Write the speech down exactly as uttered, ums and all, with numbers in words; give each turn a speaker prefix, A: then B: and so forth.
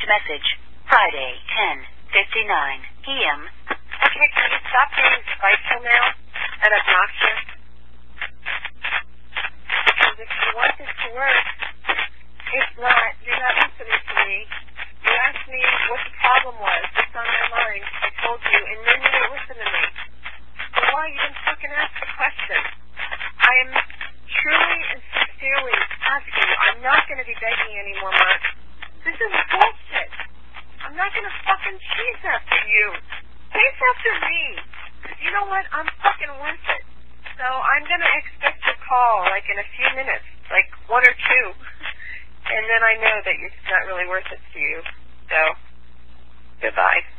A: message. Friday, ten fifty-nine p.m.
B: Okay, can you stop being spiteful now and obnoxious? Because if you want this to work, if not, you're not listening to me. You asked me what the problem was. What's on my mind. I told you, and then you didn't listen to me. So why you didn't fucking ask the question? I am truly and sincerely asking you. I'm not going to be begging anymore, Mark. This is bullshit. I'm not going to fucking chase after you. Chase after me. Because you know what? I'm fucking worth it. So I'm going to expect your call, like, in a few minutes. Like, one or two. And then I know that it's not really worth it to you. So, goodbye.